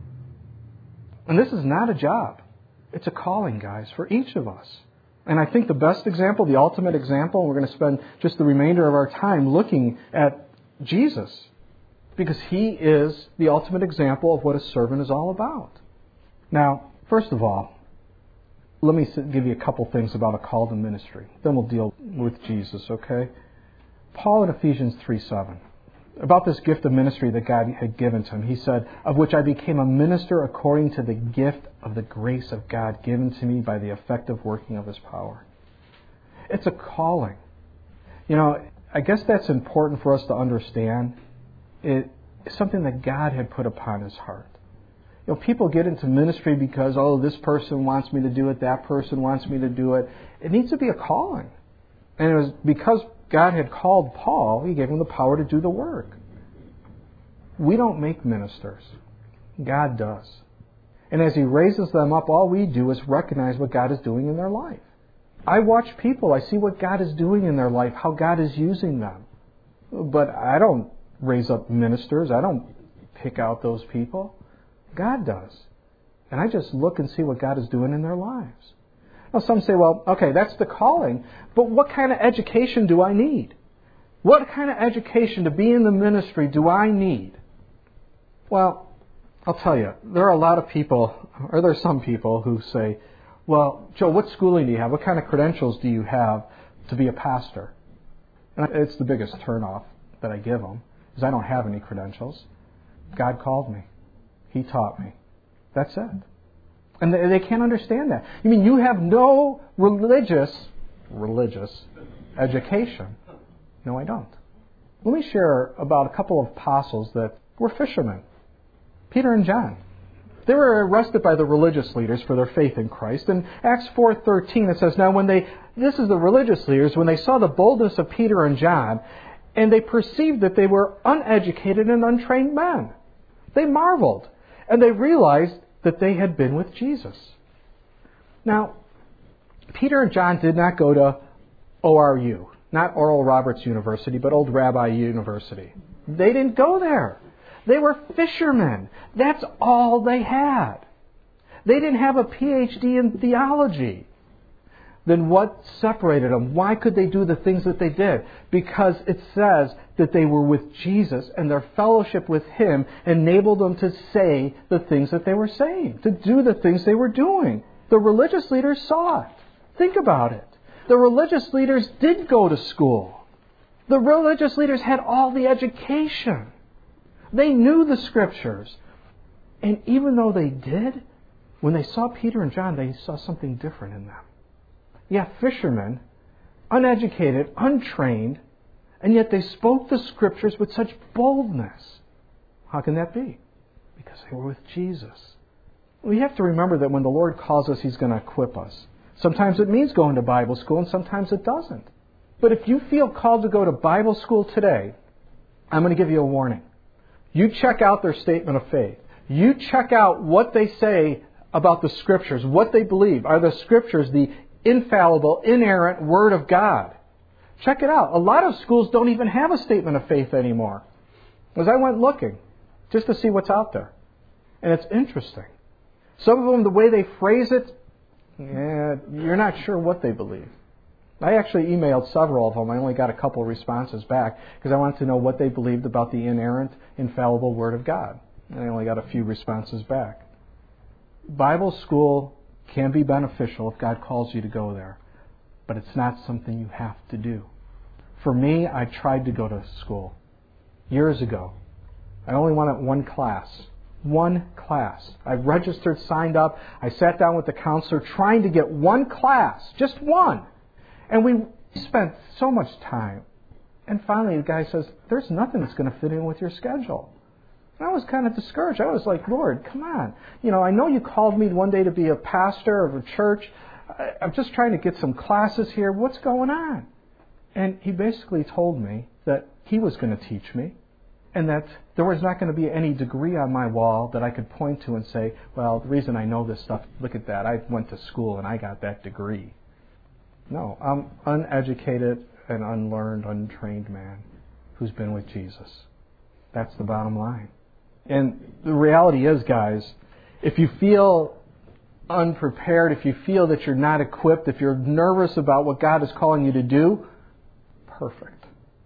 And this is not a job. It's a calling, guys, for each of us. And I think the best example, the ultimate example, and we're going to spend just the remainder of our time looking at Jesus. Because He is the ultimate example of what a servant is all about. Now, first of all, let me give you a couple things about a call to ministry. Then we'll deal with Jesus, okay? Paul in Ephesians 3:7, about this gift of ministry that God had given to him, he said, of which I became a minister according to the gift of the grace of God given to me by the effective working of His power. It's a calling. You know, I guess that's important for us to understand. It's something that God had put upon His heart. You know, people get into ministry because, oh, this person wants me to do it, that person wants me to do it. It needs to be a calling. And it was because God had called Paul, He gave him the power to do the work. We don't make ministers. God does. And as He raises them up, all we do is recognize what God is doing in their life. I watch people. I see what God is doing in their life, how God is using them. But I don't raise up ministers. I don't pick out those people. God does. And I just look and see what God is doing in their lives. Now, some say, well, okay, that's the calling, but what kind of education do I need? What kind of education to be in the ministry do I need? Well, I'll tell you, there are a lot of people, or there are some people who say, well, Joe, what schooling do you have? What kind of credentials do you have to be a pastor? And it's the biggest turnoff that I give them, because I don't have any credentials. God called me. He taught me. That's it. And they can't understand that. You mean you have no religious education? No, I don't. Let me share about a couple of apostles that were fishermen. Peter and John. They were arrested by the religious leaders for their faith in Christ. In Acts 4:13 it says, now this is the religious leaders, when they saw the boldness of Peter and John, and they perceived that they were uneducated and untrained men. They marveled, and they realized that they had been with Jesus. Now, Peter and John did not go to ORU, not Oral Roberts University, but Old Rabbi University. They didn't go there. They were fishermen. That's all they had. They didn't have a PhD in theology. Then what separated them? Why could they do the things that they did? Because it says that they were with Jesus, and their fellowship with Him enabled them to say the things that they were saying, to do the things they were doing. The religious leaders saw it. Think about it. The religious leaders did go to school. The religious leaders had all the education. They knew the Scriptures. And even though they did, when they saw Peter and John, they saw something different in them. Yeah, fishermen, uneducated, untrained, and yet they spoke the Scriptures with such boldness. How can that be? Because they were with Jesus. We have to remember that when the Lord calls us, He's going to equip us. Sometimes it means going to Bible school, and sometimes it doesn't. But if you feel called to go to Bible school today, I'm going to give you a warning. You check out their statement of faith. You check out what they say about the Scriptures, what they believe. Are the Scriptures the infallible, inerrant Word of God? Check it out. A lot of schools don't even have a statement of faith anymore. As I went looking, just to see what's out there. And it's interesting. Some of them, the way they phrase it, you're not sure what they believe. I actually emailed several of them. I only got a couple of responses back because I wanted to know what they believed about the inerrant, infallible Word of God. And I only got a few responses back. Bible school can be beneficial if God calls you to go there, but it's not something you have to do. For me, I tried to go to school years ago. I only wanted one class. One class. I registered, signed up. I sat down with the counselor trying to get one class, just one. And we spent so much time. And finally the guy says, there's nothing that's going to fit in with your schedule. And I was kind of discouraged. I was like, Lord, come on. I know you called me one day to be a pastor of a church. I'm just trying to get some classes here. What's going on? And he basically told me that he was going to teach me and that there was not going to be any degree on my wall that I could point to and say, well, the reason I know this stuff, look at that. I went to school and I got that degree. No, I'm uneducated, an unlearned, untrained man who's been with Jesus. That's the bottom line. And the reality is, guys, if you feel unprepared, if you feel that you're not equipped, if you're nervous about what God is calling you to do, perfect.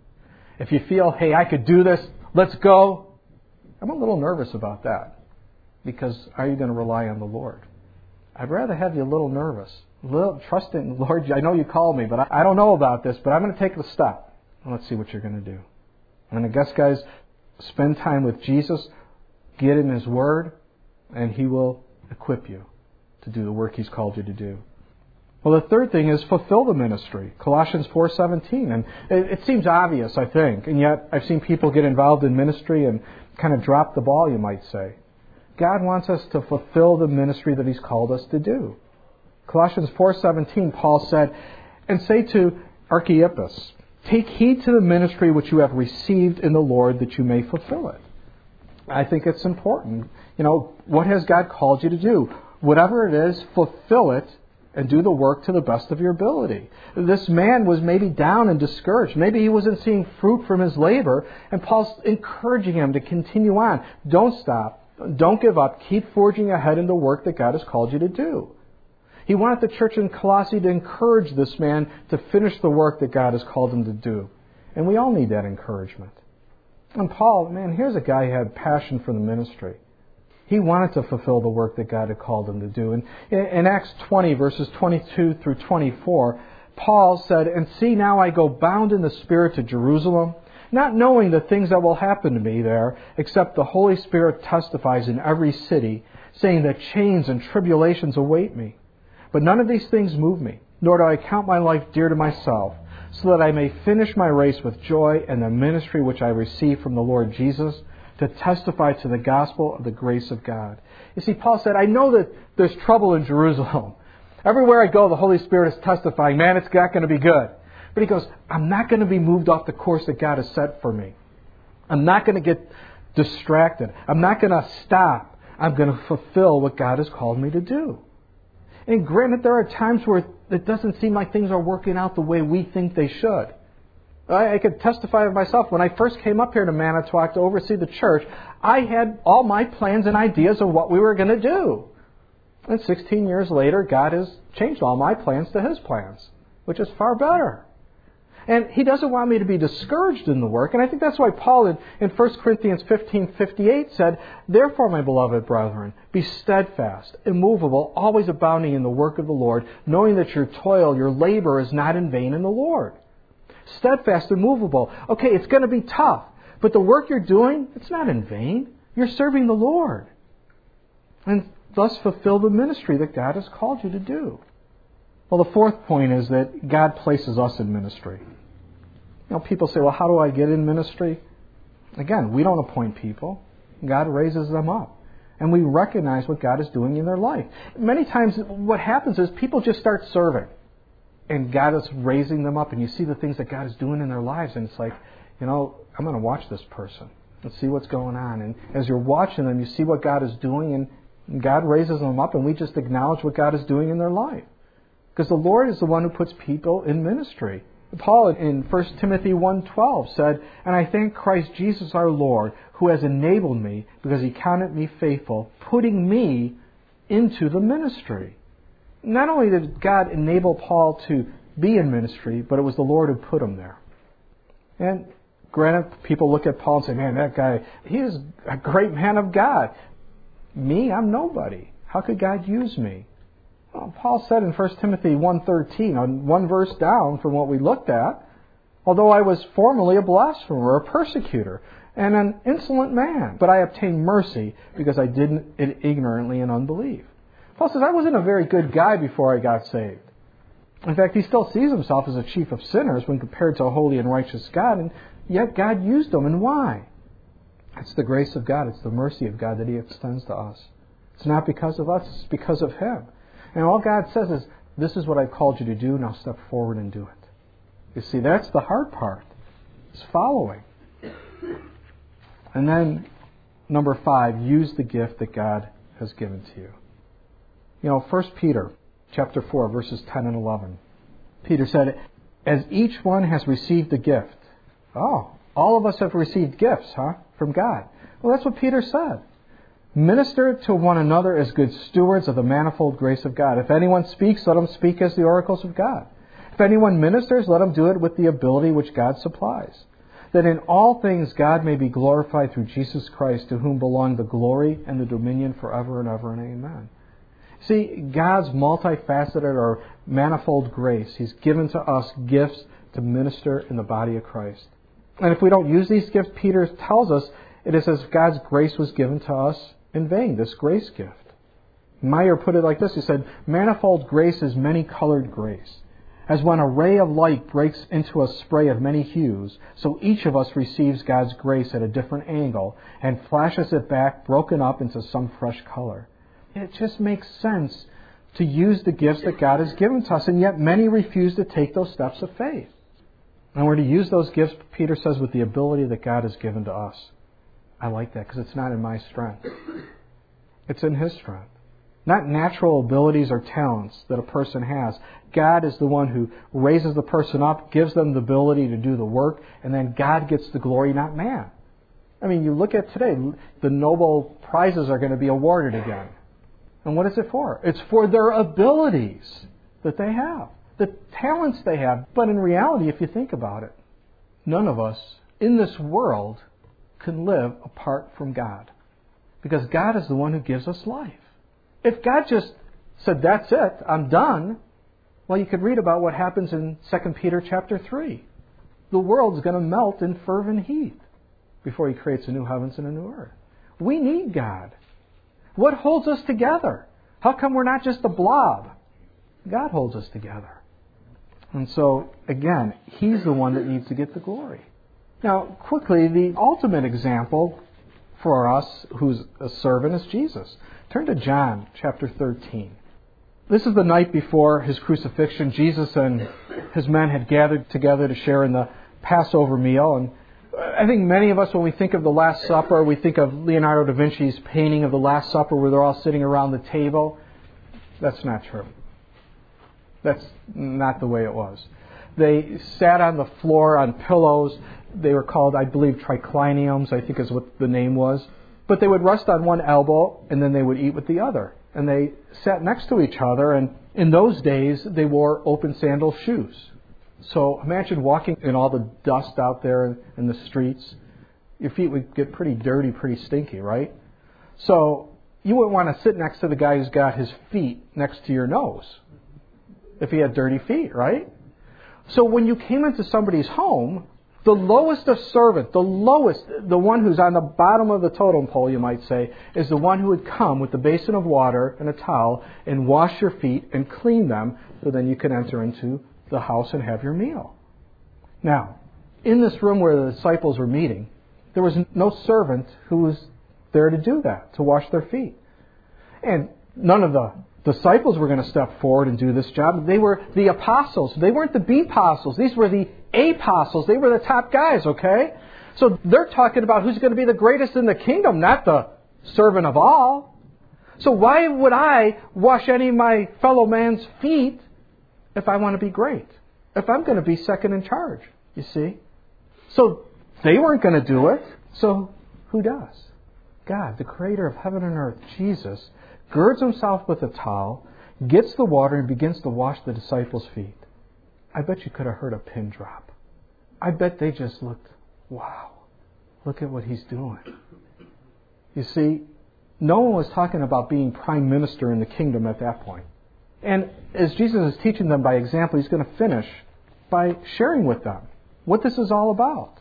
If you feel, hey, I could do this, let's go, I'm a little nervous about that. Because are you going to rely on the Lord? I'd rather have you a little nervous. Trust in the Lord. I know you called me, but I don't know about this, but I'm going to take the step. And let's see what you're going to do. And I guess, guys, spend time with Jesus, get in His Word, and He will equip you to do the work He's called you to do. Well, the third thing is fulfill the ministry. Colossians 4:17. And it seems obvious, I think, and yet I've seen people get involved in ministry and kind of drop the ball, you might say. God wants us to fulfill the ministry that He's called us to do. Colossians 4:17, Paul said, and say to Archippus, take heed to the ministry which you have received in the Lord that you may fulfill it. I think it's important. What has God called you to do? Whatever it is, fulfill it and do the work to the best of your ability. This man was maybe down and discouraged. Maybe he wasn't seeing fruit from his labor, and Paul's encouraging him to continue on. Don't stop. Don't give up. Keep forging ahead in the work that God has called you to do. He wanted the church in Colossae to encourage this man to finish the work that God has called him to do. And we all need that encouragement. And Paul, man, here's a guy who had passion for the ministry. He wanted to fulfill the work that God had called him to do. And in Acts 20, verses 22 through 24, Paul said, and see, now I go bound in the Spirit to Jerusalem, not knowing the things that will happen to me there, except the Holy Spirit testifies in every city, saying that chains and tribulations await me. But none of these things move me, nor do I count my life dear to myself, so that I may finish my race with joy and the ministry which I received from the Lord Jesus, to testify to the gospel of the grace of God. You see, Paul said, I know that there's trouble in Jerusalem. Everywhere I go, the Holy Spirit is testifying, man, it's not going to be good. But he goes, I'm not going to be moved off the course that God has set for me. I'm not going to get distracted. I'm not going to stop. I'm going to fulfill what God has called me to do. And granted, there are times where it doesn't seem like things are working out the way we think they should. I could testify of myself. When I first came up here to Manitowoc to oversee the church, I had all my plans and ideas of what we were going to do. And 16 years later, God has changed all my plans to His plans, which is far better. And He doesn't want me to be discouraged in the work. And I think that's why Paul in 1 Corinthians 15:58 said, Therefore, my beloved brethren, be steadfast, immovable, always abounding in the work of the Lord, knowing that your toil, your labor is not in vain in the Lord. Steadfast, immovable. Okay, it's going to be tough. But the work you're doing, it's not in vain. You're serving the Lord. And thus fulfill the ministry that God has called you to do. Well, the fourth point is that God places us in ministry. You know, people say, well, how do I get in ministry? Again, we don't appoint people. God raises them up. And we recognize what God is doing in their life. Many times what happens is people just start serving. And God is raising them up. And you see the things that God is doing in their lives. And it's like, you know, I'm going to watch this person and see what's going on. And as you're watching them, you see what God is doing. And God raises them up. And we just acknowledge what God is doing in their life. Because the Lord is the one who puts people in ministry. Paul in 1 Timothy 1:12 said, And I thank Christ Jesus our Lord, who has enabled me, because He counted me faithful, putting me into the ministry. Not only did God enable Paul to be in ministry, but it was the Lord who put him there. And granted, people look at Paul and say, man, that guy, he is a great man of God. Me, I'm nobody. How could God use me? Well, Paul said in 1 Timothy 1:13, on one verse down from what we looked at, although I was formerly a blasphemer, a persecutor, and an insolent man, but I obtained mercy because I did it ignorantly in unbelief. Paul says, I wasn't a very good guy before I got saved. In fact, he still sees himself as a chief of sinners when compared to a holy and righteous God, and yet God used him. And why? It's the grace of God. It's the mercy of God that He extends to us. It's not because of us. It's because of Him. And all God says is, this is what I've called you to do. Now step forward and do it. You see, that's the hard part. It's following. And then, number 5, use the gift that God has given to you. You know, 1 Peter chapter 4, verses 10 and 11. Peter said, as each one has received a gift. Oh, all of us have received gifts, from God. Well, that's what Peter said. Minister to one another as good stewards of the manifold grace of God. If anyone speaks, let him speak as the oracles of God. If anyone ministers, let him do it with the ability which God supplies. That in all things God may be glorified through Jesus Christ, to whom belong the glory and the dominion forever and ever, and amen. See, God's multifaceted or manifold grace, He's given to us gifts to minister in the body of Christ. And if we don't use these gifts, Peter tells us it is as if God's grace was given to us in vain, this grace gift. Meyer put it like this. He said, manifold grace is many-colored grace. As when a ray of light breaks into a spray of many hues, so each of us receives God's grace at a different angle and flashes it back, broken up into some fresh color. It just makes sense to use the gifts that God has given to us, and yet many refuse to take those steps of faith. And we're to use those gifts, Peter says, with the ability that God has given to us. I like that because it's not in my strength. It's in His strength. Not natural abilities or talents that a person has. God is the one who raises the person up, gives them the ability to do the work, and then God gets the glory, not man. I mean, you look at today, the Nobel Prizes are going to be awarded again. And what is it for? It's for their abilities that they have, the talents they have. But in reality, if you think about it, none of us in this world can live apart from God. Because God is the one who gives us life. If God just said, that's it, I'm done, well, you could read about what happens in 2 Peter chapter 3. The world's going to melt in fervent heat before He creates a new heavens and a new earth. We need God. What holds us together? How come we're not just a blob? God holds us together. And so, again, He's the one that needs to get the glory. Now, quickly, the ultimate example for us who's a servant is Jesus. Turn to John chapter 13. This is the night before his crucifixion. Jesus and his men had gathered together to share in the Passover meal. And I think many of us, when we think of the Last Supper, we think of Leonardo da Vinci's painting of the Last Supper where they're all sitting around the table. That's not true. That's not the way it was. They sat on the floor on pillows. They were called, I believe, tricliniums, I think is what the name was. But they would rest on one elbow and then they would eat with the other. And they sat next to each other, and in those days they wore open sandal shoes. So imagine walking in all the dust out there in the streets. Your feet would get pretty dirty, pretty stinky, right? So you wouldn't want to sit next to the guy who's got his feet next to your nose if he had dirty feet, right? So when you came into somebody's home, the lowest of servant, the one who's on the bottom of the totem pole, you might say, is the one who would come with a basin of water and a towel and wash your feet and clean them so then you could enter into the house and have your meal. Now, in this room where the disciples were meeting, there was no servant who was there to do that, to wash their feet. And none of the disciples were going to step forward and do this job. They were the apostles. They weren't the B-apostles. These were the apostles. They were the top guys, okay? So they're talking about who's going to be the greatest in the kingdom, not the servant of all. So why would I wash any of my fellow man's feet if I want to be great? If I'm going to be second in charge, you see? So they weren't going to do it. So who does? God, the creator of heaven and earth, Jesus, girds himself with a towel, gets the water, and begins to wash the disciples' feet. I bet you could have heard a pin drop. I bet they just looked, wow, look at what he's doing. You see, no one was talking about being prime minister in the kingdom at that point. And as Jesus is teaching them by example, he's going to finish by sharing with them what this is all about.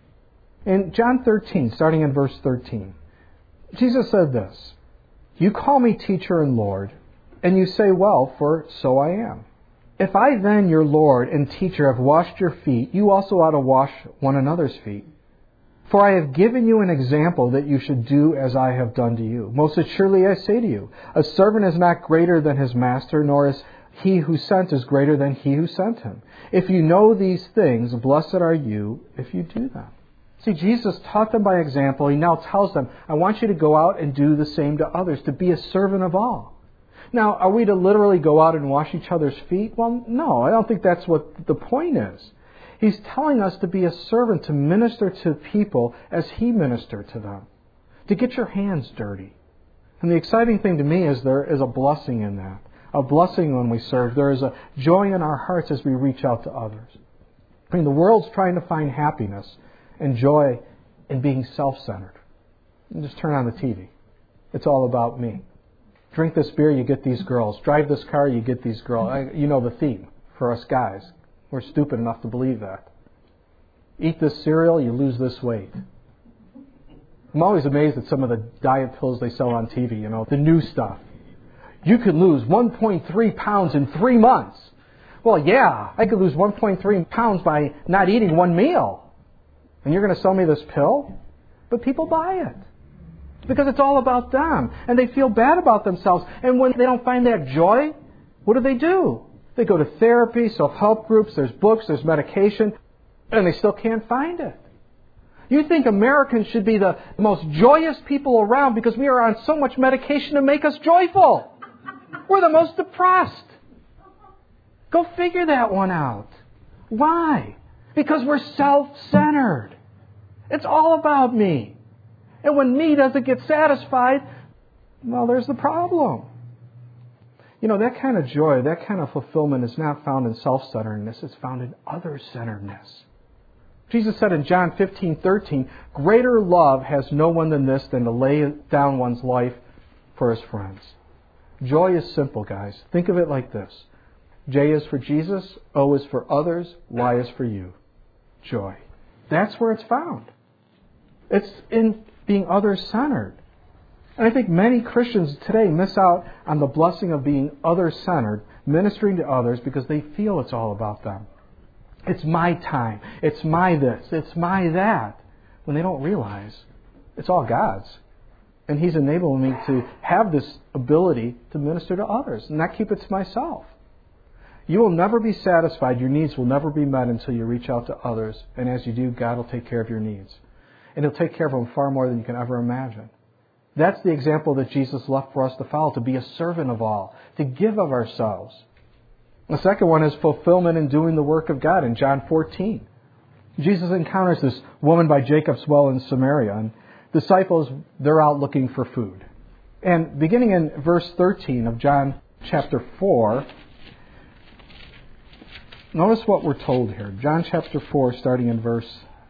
In John 13, starting in verse 13, Jesus said this, "You call me teacher and Lord, and you say, well, for so I am. If I then, your Lord and teacher, have washed your feet, you also ought to wash one another's feet. For I have given you an example that you should do as I have done to you. Most assuredly I say to you, a servant is not greater than his master, nor is he who sent is greater than he who sent him. If you know these things, blessed are you if you do them." See, Jesus taught them by example. He now tells them, I want you to go out and do the same to others, to be a servant of all. Now, are we to literally go out and wash each other's feet? Well, no, I don't think that's what the point is. He's telling us to be a servant, to minister to people as he ministered to them, to get your hands dirty. And the exciting thing to me is there is a blessing in that, a blessing when we serve. There is a joy in our hearts as we reach out to others. I mean, the world's trying to find happiness and joy in being self-centered. You just turn on the TV. It's all about me. Drink this beer, you get these girls. Drive this car, you get these girls. You know the theme for us guys. We're stupid enough to believe that. Eat this cereal, you lose this weight. I'm always amazed at some of the diet pills they sell on TV, you know, the new stuff. You could lose 1.3 pounds in 3 months. Well, yeah, I could lose 1.3 pounds by not eating one meal. And you're going to sell me this pill? But people buy it. Because it's all about them. And they feel bad about themselves. And when they don't find that joy, what do? They go to therapy, self-help groups, there's books, there's medication, and they still can't find it. You think Americans should be the most joyous people around because we are on so much medication to make us joyful. We're the most depressed. Go figure that one out. Why? Because we're self-centered. It's all about me. And when me doesn't get satisfied, well, there's the problem. You know, that kind of joy, that kind of fulfillment is not found in self-centeredness. It's found in other-centeredness. Jesus said in John 15:13, "Greater love has no one than this, than to lay down one's life for his friends." Joy is simple, guys. Think of it like this. J is for Jesus, O is for others, Y is for you. Joy. That's where it's found. It's in being other-centered. And I think many Christians today miss out on the blessing of being other-centered, ministering to others, because they feel it's all about them. It's my time. It's my this. It's my that. When they don't realize It's all God's. And He's enabling me to have this ability to minister to others and not keep it to myself. You will never be satisfied. Your needs will never be met until you reach out to others. And as you do, God will take care of your needs. And He'll take care of them far more than you can ever imagine. That's the example that Jesus left for us to follow, to be a servant of all, to give of ourselves. The second one is fulfillment in doing the work of God in John 14. Jesus encounters this woman by Jacob's well in Samaria, and disciples, they're out looking for food. And beginning in verse 13 of John chapter 4, notice what we're told here. John chapter 4, starting in verse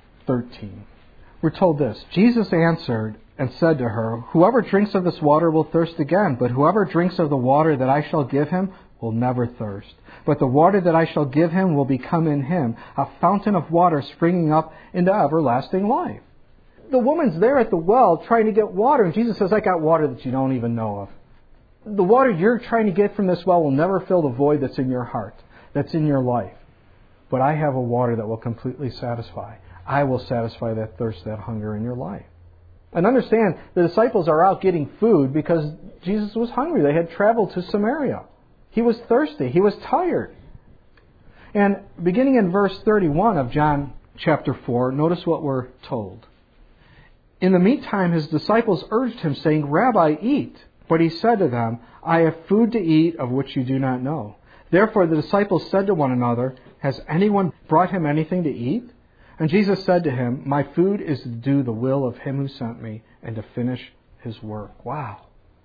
13. We're told this: Jesus answered and said to her, "Whoever drinks of this water will thirst again, but whoever drinks of the water that I shall give him will never thirst. But the water that I shall give him will become in him a fountain of water springing up into everlasting life." The woman's there at the well trying to get water, and Jesus says, "I got water that you don't even know of." The water you're trying to get from this well will never fill the void that's in your heart, that's in your life. But I have a water that will completely satisfy. I will satisfy that thirst, that hunger in your life. And understand, the disciples are out getting food because Jesus was hungry. They had traveled to Samaria. He was thirsty. He was tired. And beginning in verse 31 of John chapter 4, notice what we're told. In the meantime, His disciples urged Him, saying, "Rabbi, eat." But He said to them, "I have food to eat of which you do not know." Therefore the disciples said to one another, "Has anyone brought Him anything to eat?" And Jesus said to him, "My food is to do the will of Him who sent me and to finish His work." Wow.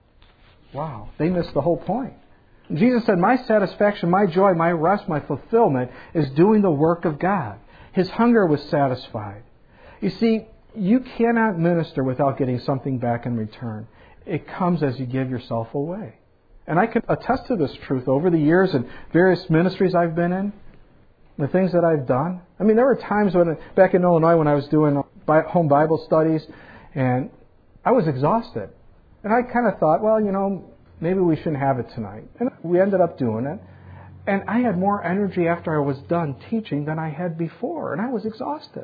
Wow. They missed the whole point. Jesus said, my satisfaction, my joy, my rest, my fulfillment is doing the work of God. His hunger was satisfied. You see, you cannot minister without getting something back in return. It comes as you give yourself away. And I can attest to this truth over the years and various ministries I've been in, the things that I've done. I mean, there were times back in Illinois when I was doing home Bible studies, and I was exhausted. And I kind of thought, well, maybe we shouldn't have it tonight. And we ended up doing it. And I had more energy after I was done teaching than I had before. And I was exhausted.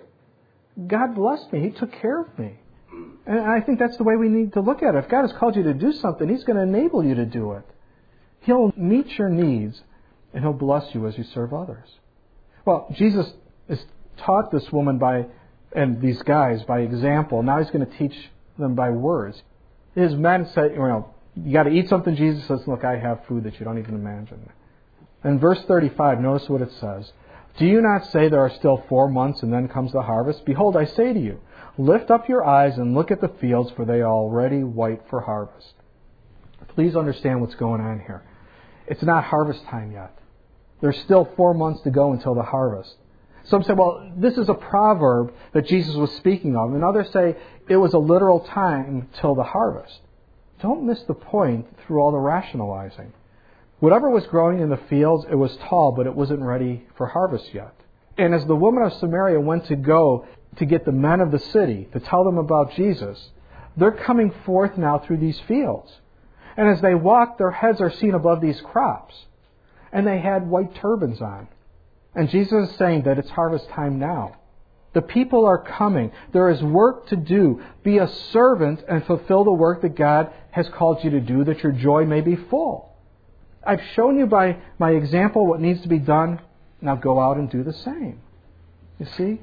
God blessed me. He took care of me. And I think that's the way we need to look at it. If God has called you to do something, He's going to enable you to do it. He'll meet your needs, and He'll bless you as you serve others. Well, Jesus has taught this woman and these guys by example. Now He's going to teach them by words. His men said, you got to eat something. Jesus says, look, I have food that you don't even imagine. In verse 35, notice what it says. Do you not say there are still 4 months and then comes the harvest? Behold, I say to you, lift up your eyes and look at the fields, for they are already white for harvest. Please understand what's going on here. It's not harvest time yet. There's still 4 months to go until the harvest. Some say, well, this is a proverb that Jesus was speaking of. And others say it was a literal time till the harvest. Don't miss the point through all the rationalizing. Whatever was growing in the fields, it was tall, but it wasn't ready for harvest yet. And as the woman of Samaria went to go to get the men of the city to tell them about Jesus, they're coming forth now through these fields. And as they walk, their heads are seen above these crops. And they had white turbans on. And Jesus is saying that it's harvest time now. The people are coming. There is work to do. Be a servant and fulfill the work that God has called you to do, that your joy may be full. I've shown you by my example what needs to be done. Now go out and do the same. You see?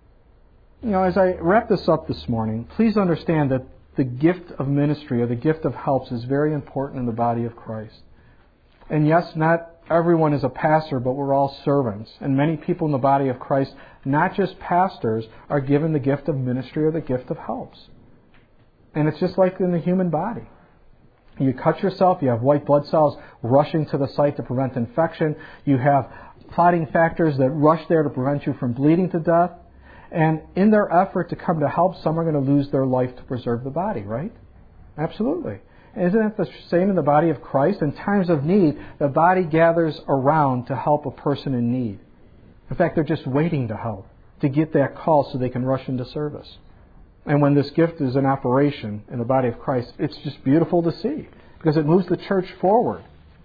As I wrap this up this morning, please understand that the gift of ministry or the gift of helps is very important in the body of Christ. And yes, not everyone is a pastor, but we're all servants. And many people in the body of Christ, not just pastors, are given the gift of ministry or the gift of helps. And it's just like in the human body. You cut yourself, you have white blood cells rushing to the site to prevent infection. You have clotting factors that rush there to prevent you from bleeding to death. And in their effort to come to help, some are going to lose their life to preserve the body, right? Absolutely. Isn't it the same in the body of Christ? In times of need, the body gathers around to help a person in need. In fact, they're just waiting to help, to get that call so they can rush into service. And when this gift is in operation in the body of Christ, it's just beautiful to see because it moves the church forward.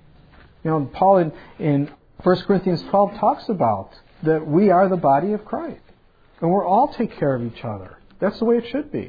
Paul in 1 Corinthians 12 talks about that we are the body of Christ. And we're all take care of each other. That's the way it should be.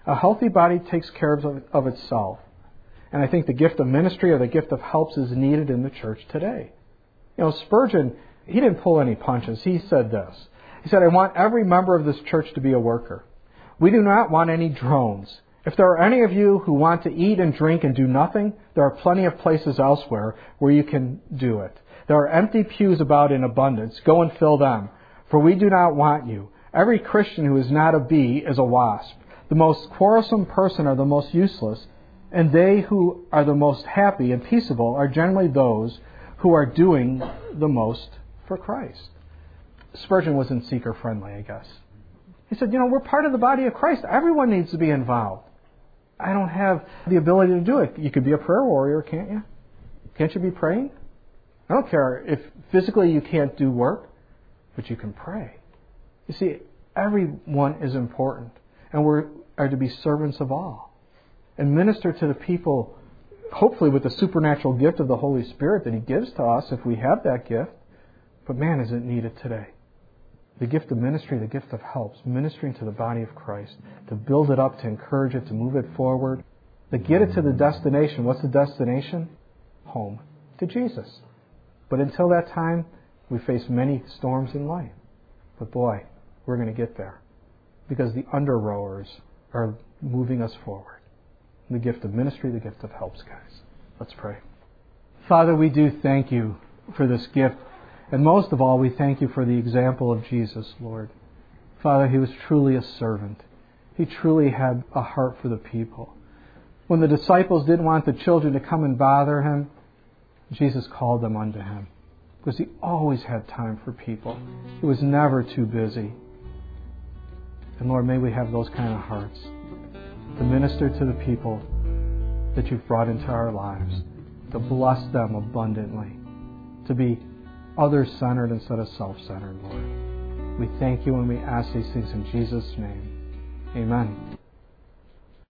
A healthy body takes care of itself. And I think the gift of ministry or the gift of helps is needed in the church today. Spurgeon, he didn't pull any punches. He said this. He said, I want every member of this church to be a worker. We do not want any drones. If there are any of you who want to eat and drink and do nothing, there are plenty of places elsewhere where you can do it. There are empty pews about in abundance. Go and fill them. For we do not want you. Every Christian who is not a bee is a wasp. The most quarrelsome person are the most useless, and they who are the most happy and peaceable are generally those who are doing the most for Christ. Spurgeon wasn't seeker-friendly, I guess. He said, we're part of the body of Christ. Everyone needs to be involved. I don't have the ability to do it. You could be a prayer warrior, can't you? Can't you be praying? I don't care if physically you can't do work, but you can pray. You see, everyone is important, and we are to be servants of all and minister to the people, hopefully with the supernatural gift of the Holy Spirit that He gives to us if we have that gift. But man, is it needed today. The gift of ministry, the gift of helps, ministering to the body of Christ, to build it up, to encourage it, to move it forward, to get it to the destination. What's the destination? Home, to Jesus. But until that time, we face many storms in life. But boy, we're going to get there because the under-rowers are moving us forward. The gift of ministry, the gift of helps, guys. Let's pray. Father, we do thank You for this gift. And most of all, we thank You for the example of Jesus, Lord. Father, He was truly a servant. He truly had a heart for the people. When the disciples didn't want the children to come and bother Him, Jesus called them unto Him. Because He always had time for people. He was never too busy. And Lord, may we have those kind of hearts to minister to the people that You've brought into our lives, to bless them abundantly, to be others-centered instead of self-centered, Lord. We thank You and we ask these things in Jesus' name. Amen.